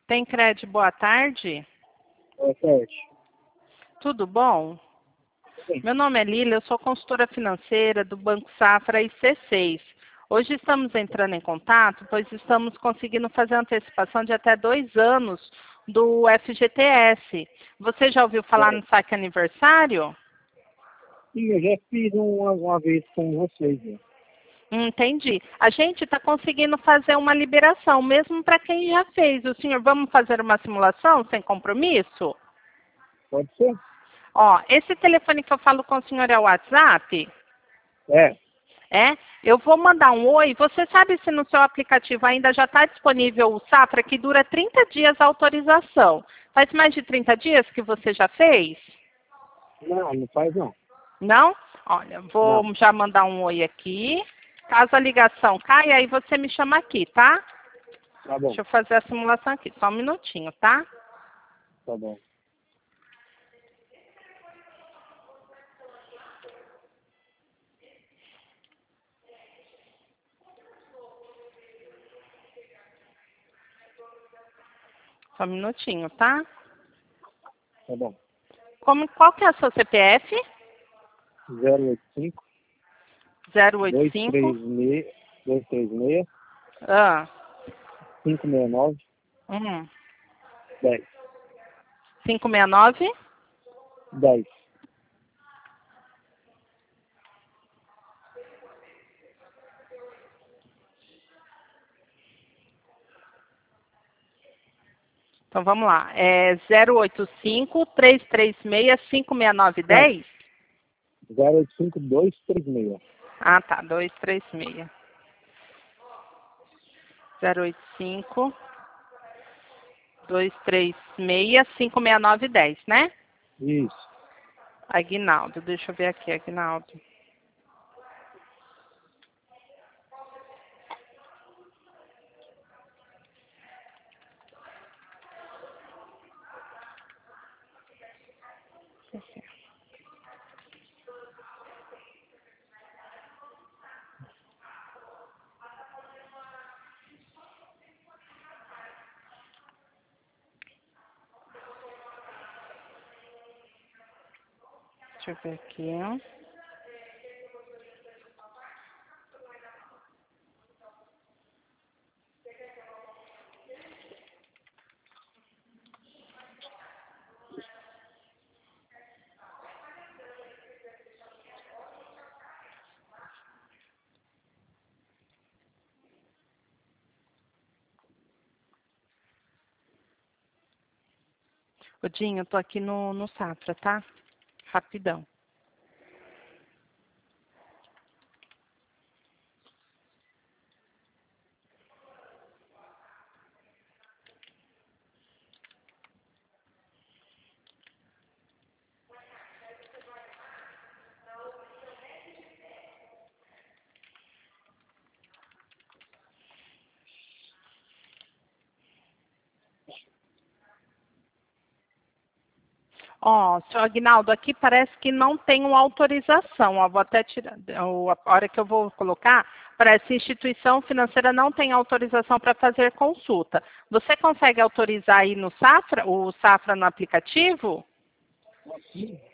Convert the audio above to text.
Tem crédito, boa tarde. Boa tarde. Tudo bom? Sim. Meu nome é Lília, eu sou consultora financeira do Banco Safra e C6. Hoje estamos entrando em contato, pois estamos conseguindo fazer antecipação de até 2 anos do FGTS. Você já ouviu falar no saque aniversário? Sim, eu já fiz uma vez com vocês. Né? Entendi. A gente está conseguindo fazer uma liberação, mesmo para quem já fez. O senhor, vamos fazer uma simulação sem compromisso? Pode ser? Ó, esse telefone que eu falo com o senhor é o WhatsApp? É. É? Eu vou mandar um oi. Você sabe se no seu aplicativo ainda já está disponível o Safra, que dura 30 dias a autorização? Faz mais de 30 dias que você já fez? Não faz não. Não? Olha, vou Não. já mandar um oi aqui. Caso a ligação caia, aí você me chama aqui, tá? Tá bom. Deixa eu fazer a simulação aqui, só um minutinho, tá? Tá bom. Só um minutinho, tá? Tá bom. Qual que é o seu CPF? 085 085 236 ah, 569 10. 569 10. Então vamos lá. É 085 336 569 10? 085 236. Ah, tá. 236. 085 236 569 10, né? Isso. Aguinaldo. Deixa eu ver aqui, Aguinaldo. Deixa eu ver aqui. Ô, Dinho, eu tô aqui no Safra, tá? Rapidão. Ó, senhor Aguinaldo, aqui parece que não tem uma autorização. Ó, vou até tirar. A hora que eu vou colocar, parece que a instituição financeira não tem autorização para fazer consulta. Você consegue autorizar aí no Safra, o Safra no aplicativo?